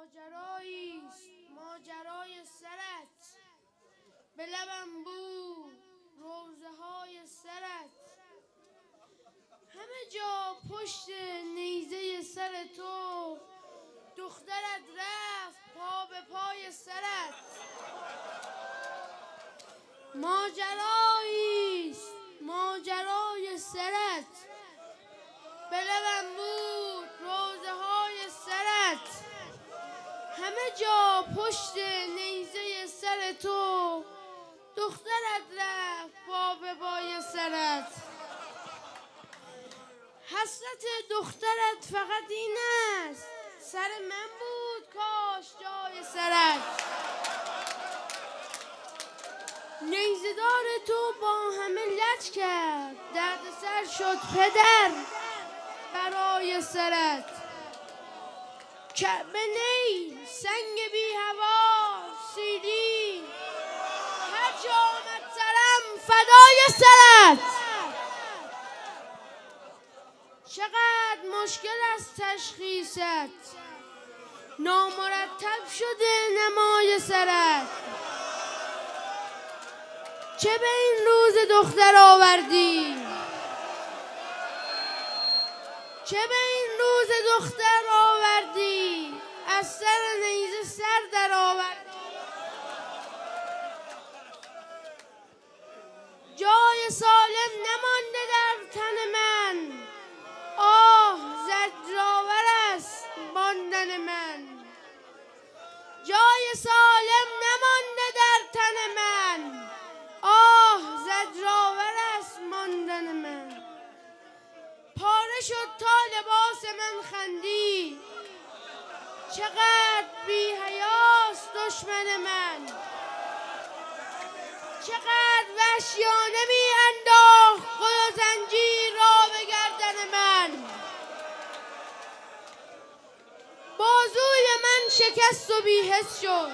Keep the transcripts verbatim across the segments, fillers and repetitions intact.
ماجراییست ماجرای سرت، به لبم بود روزه های سرت. همه جا پشت نیزه سر تو، دخترت رفت پا به پای سرت. ماجراییست ماجرای سرت، به لبم بود روزه های سرت. همه جا پشت نیزه سر تو، دخترت رفت پا به پای سرت. حسرت دخترت فقط این است، سر من بود کاش جای سرت. نیزه‌دار تو با همه لج کرد، درد سر شد پدر برای سرت. کعبه نی سنگ بی هوا سیلی، هر جا آمد سرم فدای سرت. چقدر مشکل است تشخیصت، نامرتب شده نمای سرت. چه به این روز دختر آوردی، چه به این روز دختر آوردی، از سر نیزه سر در آوردی. جای سالم نمانده در تن من، آه زجرآور است ماندن من. جای سالم نمانده در تن من، آه زجرآور است ماندن من. پاره شد تا لباس من خندید، چقدر بی حیاست دشمن من. چقدر وحشیانه می انداخت گل و زنجیر را به گردن من. بازوی من شکست و بی‌حس شد،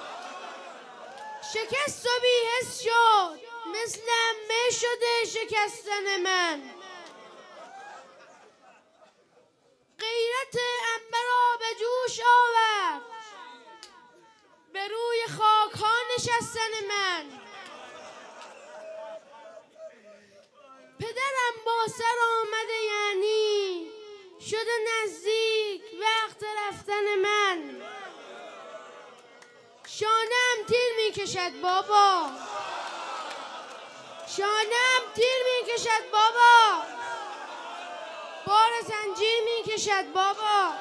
شکست و بی‌حس شد، مثل عمه شده شکستن من. غیرت عمه را به جوش آورد، به روی خاک ها نشستن من. پدرم با سر آمده یعنی شده نزدیک وقت رفتن من. شانه‌ام تیر می کشد بابا، شانه‌ام تیر می کشد بابا، بار زنجیر می کشد بابا.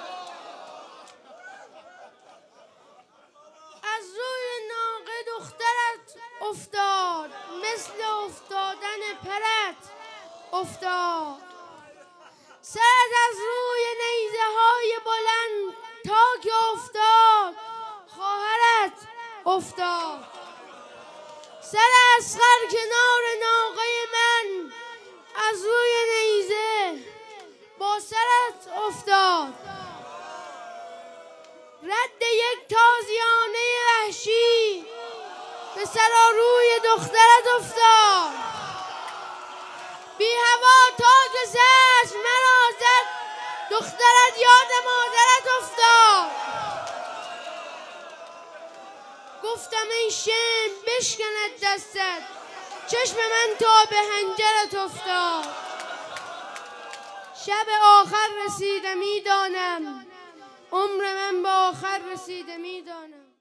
از روی ناقه دخترت افتاد، مثل افتادن پرت افتاد. سرت از روی نیزه های بلند تا که افتاد، خواهرت افتاد. سر اصغر کنار ناقه من، از روی نیزه با سرت افتاد. رد یک تازیانه وحشی به سراروی دخترت افتاد. بی هوا تا که زجر مرا زد، دخترت یاد مادرت افتاد. گفتم ای شم بشکند دستت، چشم من تا به حنجرت افتاد. شب آخر رسیده میدانم، عمر من به آخر رسیده میدانم.